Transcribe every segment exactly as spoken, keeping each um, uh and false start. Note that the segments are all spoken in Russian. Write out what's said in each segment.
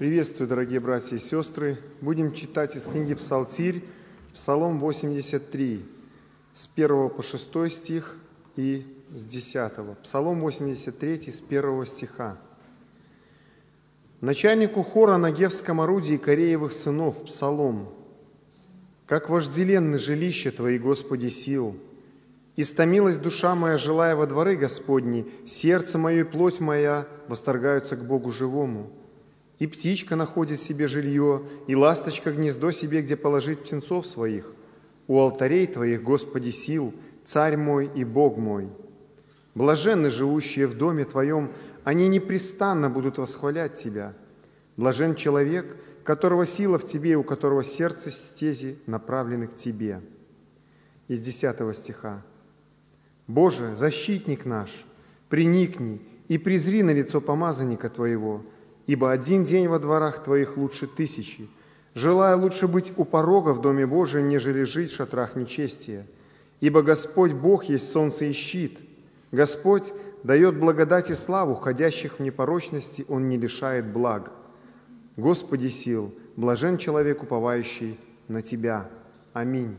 Приветствую, дорогие братья и сестры. Будем читать из книги Псалтирь, Псалом восемьдесят три, с первого по шестой стих и с десятого. Псалом восемьдесят три, с первого стиха. Начальнику хора на Гевском орудии Кореевых сынов, Псалом. «Как вожделенны жилища Твои, Господи, сил! Истомилась душа моя, желая во дворы Господни, сердце мое и плоть моя восторгаются к Богу живому. И птичка находит себе жилье, и ласточка гнездо себе, где положить птенцов своих. У алтарей Твоих, Господи, сил, Царь мой и Бог мой. Блаженны живущие в доме Твоем, они непрестанно будут восхвалять Тебя. Блажен человек, которого сила в Тебе, у которого сердце стези направлены к Тебе». Из десятого стиха. «Боже, защитник наш, приникни и презри на лицо помазанника Твоего, ибо один день во дворах Твоих лучше тысячи. Желаю лучше быть у порога в Доме Божием, нежели жить в шатрах нечестия. Ибо Господь Бог есть солнце и щит. Господь дает благодать и славу, ходящих в непорочности Он не лишает благ. Господи сил, блажен человек, уповающий на Тебя. Аминь».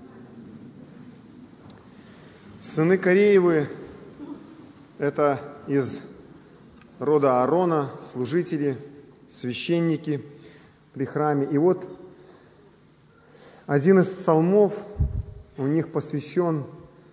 Сыны Кореевы – это из рода Аарона, служители, священники при храме. И вот один из псалмов у них посвящен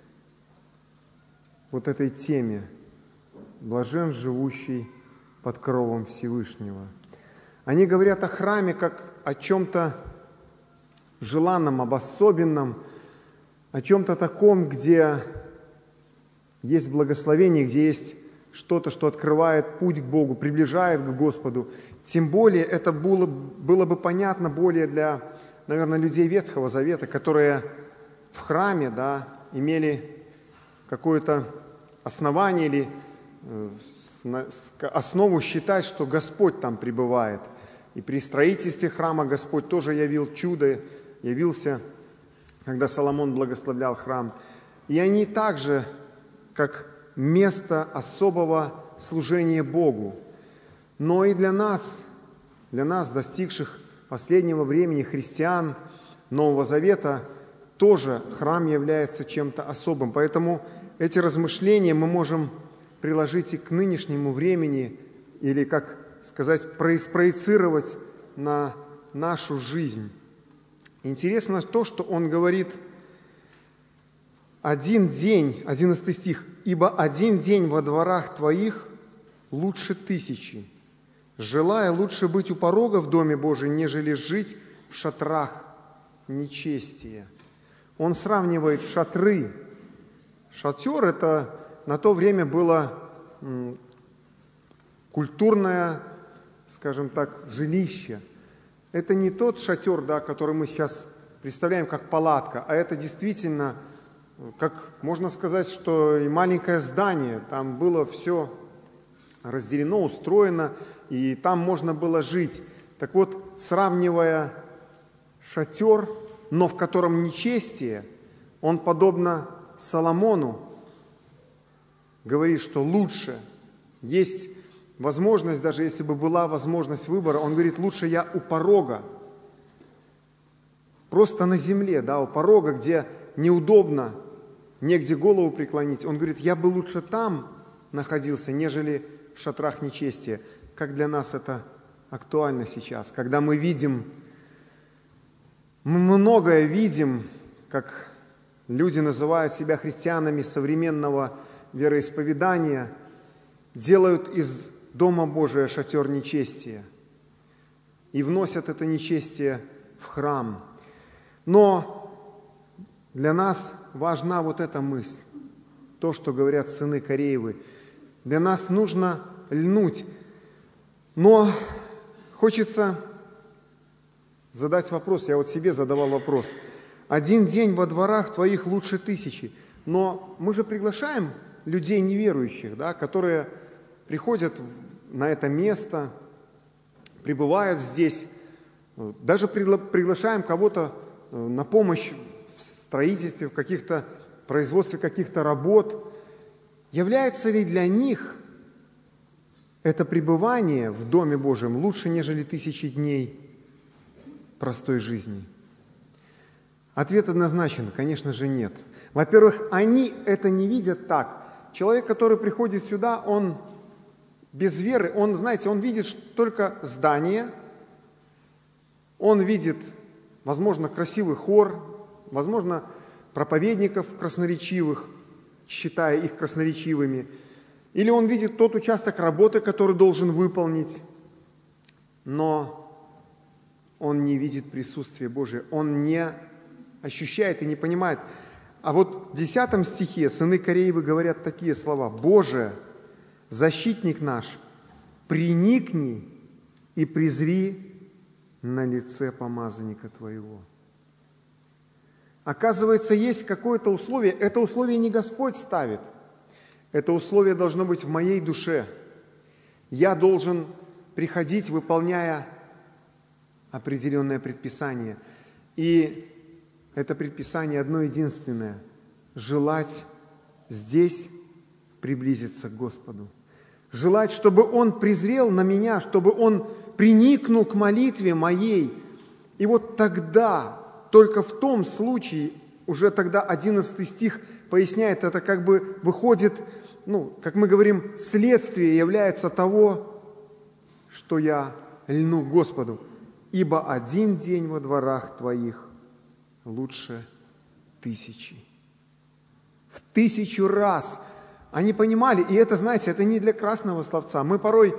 вот этой теме «Блажен живущий под кровом Всевышнего». Они говорят о храме как о чем-то желанном, об особенном, о чем-то таком, где есть благословение, где есть что-то, что открывает путь к Богу, приближает к Господу. Тем более это было, было бы понятно более для, наверное, людей Ветхого Завета, которые в храме, да, имели какое-то основание или основу считать, что Господь там пребывает. И при строительстве храма Господь тоже явил чудо, явился, когда Соломон благословлял храм. И они также, как место особого служения Богу. Но и для нас, для нас, достигших последнего времени христиан Нового Завета, тоже храм является чем-то особым. Поэтому эти размышления мы можем приложить и к нынешнему времени, или, как сказать, спроецировать на нашу жизнь. Интересно то, что он говорит: «Один день», одиннадцатый стих, «ибо один день во дворах Твоих лучше тысячи. Желая лучше быть у порога в Доме Божием, нежели жить в шатрах нечестия». Он сравнивает шатры. Шатер – это на то время было культурное, скажем так, жилище. Это не тот шатер, да, который мы сейчас представляем как палатка, а это действительно, как можно сказать, что и маленькое здание. Там было все разделено, устроено, и там можно было жить. Так вот, сравнивая шатер, но в котором нечестие, он, подобно Соломону, говорит, что лучше. Есть возможность, даже если бы была возможность выбора, он говорит: лучше я у порога, просто на земле, да, у порога, где неудобно, негде голову преклонить. Он говорит: я бы лучше там находился, нежели в шатрах нечестия. Как для нас это актуально сейчас, когда мы видим, мы многое видим, как люди называют себя христианами современного вероисповедания, делают из Дома Божия шатер нечестия и вносят это нечестие в храм. Но для нас важна вот эта мысль, то, что говорят сыны Кореевы. Для нас нужно льнуть. Но хочется задать вопрос, я вот себе задавал вопрос. Один день во дворах Твоих лучше тысячи. Но мы же приглашаем людей неверующих, да, которые приходят на это место, пребывают здесь, даже приглашаем кого-то на помощь в строительстве, в каких-то производстве каких-то работ. Является ли для них это пребывание в Доме Божьем лучше, нежели тысячи дней простой жизни? Ответ однозначен, конечно же, нет. Во-первых, они это не видят так. Человек, который приходит сюда, он без веры, он, знаете, он видит только здание, он видит, возможно, красивый хор, возможно, проповедников красноречивых, считая их красноречивыми, или он видит тот участок работы, который должен выполнить, но он не видит присутствия Божия, он не ощущает и не понимает. А вот в десятом стихе сыны Кореевы говорят такие слова: «Боже, защитник наш, приникни и презри на лице помазанника Твоего». Оказывается, есть какое-то условие. Это условие не Господь ставит. Это условие должно быть в моей душе. Я должен приходить, выполняя определенное предписание. И это предписание одно единственное – желать здесь приблизиться к Господу. Желать, чтобы Он презрел на меня, чтобы Он приникнул к молитве моей. И вот тогда, только в том случае, уже тогда одиннадцатый стих поясняет, это как бы выходит, ну, как мы говорим, следствие является того, что я льну к Господу. «Ибо один день во дворах Твоих лучше тысячи». В тысячу раз они понимали, и это, знаете, это не для красного словца. Мы порой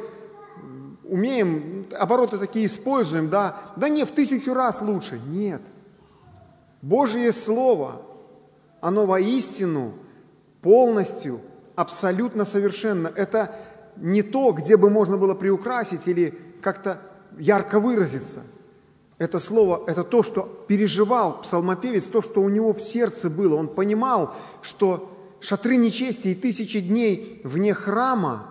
умеем, обороты такие используем, да, да не, в тысячу раз лучше. Нет. Божье Слово, оно воистину полностью, абсолютно совершенно. Это не то, где бы можно было приукрасить или как-то ярко выразиться. Это слово, это то, что переживал псалмопевец, то, что у него в сердце было. Он понимал, что шатры нечестия и тысячи дней вне храма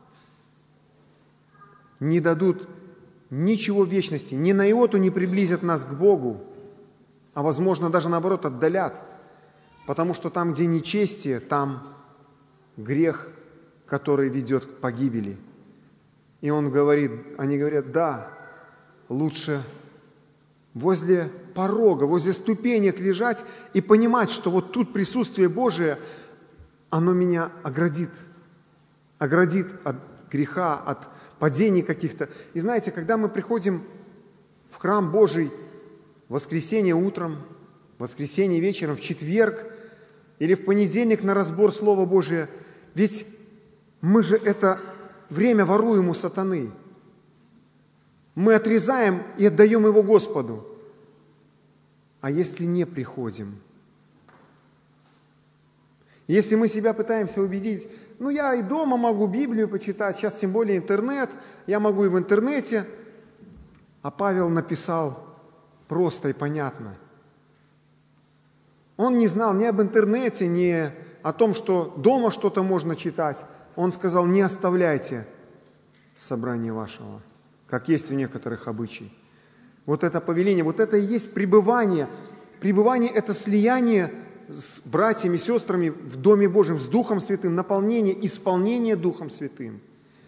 не дадут ничего в вечности, ни на иоту не приблизят нас к Богу, а, возможно, даже наоборот отдалят. Потому что там, где нечестие, там грех, который ведет к погибели. И он говорит, они говорят, да, лучше возле порога, возле ступенек лежать и понимать, что вот тут присутствие Божие, оно меня оградит, оградит от греха, от падений каких-то. И знаете, когда мы приходим в храм Божий в воскресенье утром, в воскресенье вечером, в четверг или в понедельник на разбор Слова Божия, ведь мы же это время воруем у сатаны. Мы отрезаем и отдаем его Господу. А если не приходим? Если мы себя пытаемся убедить, ну я и дома могу Библию почитать, сейчас тем более интернет, я могу и в интернете. А Павел написал просто и понятно. Он не знал ни об интернете, ни о том, что дома что-то можно читать. Он сказал, не оставляйте собрание вашего, как есть у некоторых обычай. Вот это повеление, вот это и есть пребывание. Пребывание – это слияние с братьями, сестрами в Доме Божьем, с Духом Святым, наполнение, исполнение Духом Святым.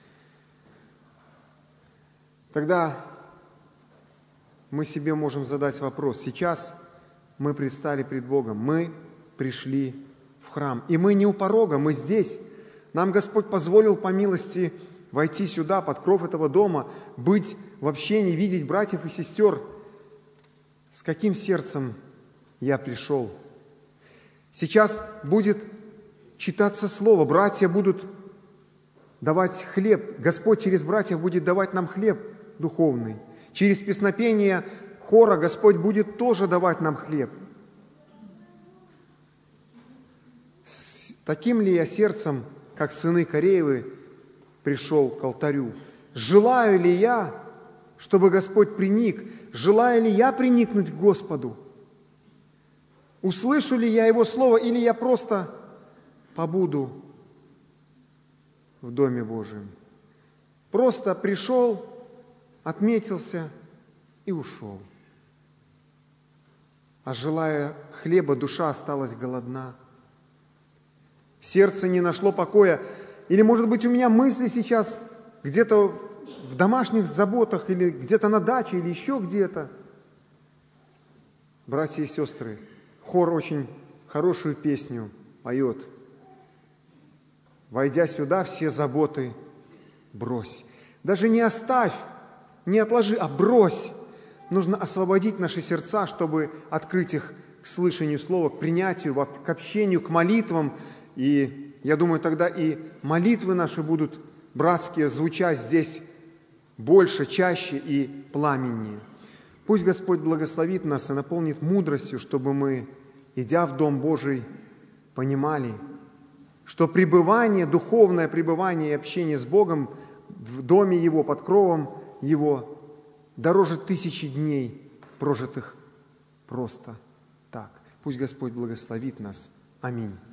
Тогда мы себе можем задать вопрос. Сейчас мы предстали пред Богом, мы пришли в храм. И мы не у порога, мы здесь. Нам Господь позволил по милости войти сюда, под кров этого дома, быть в общении, видеть братьев и сестер. С каким сердцем я пришел? Сейчас будет читаться Слово, братья будут давать хлеб. Господь через братьев будет давать нам хлеб духовный. Через песнопение хора Господь будет тоже давать нам хлеб. С таким ли я сердцем, как сыны Кореевы, пришел к алтарю? Желаю ли я, чтобы Господь приник? Желаю ли я приникнуть к Господу? Услышу ли я Его Слово, или я просто побуду в Доме Божьем? Просто пришел, отметился и ушел. А желая хлеба, душа осталась голодна. Сердце не нашло покоя. Или, может быть, у меня мысли сейчас где-то в домашних заботах или где-то на даче или еще где-то. Братья и сестры, хор очень хорошую песню поет. Войдя сюда, все заботы брось. Даже не оставь, не отложи, а брось. Нужно освободить наши сердца, чтобы открыть их к слышанию слова, к принятию, к общению, к молитвам. И я думаю, тогда и молитвы наши будут братские звучать здесь больше, чаще и пламеннее. Пусть Господь благословит нас и наполнит мудростью, чтобы мы, идя в Дом Божий, понимали, что пребывание, духовное пребывание и общение с Богом в доме Его, под кровом Его, дороже тысячи дней, прожитых просто так. Пусть Господь благословит нас. Аминь.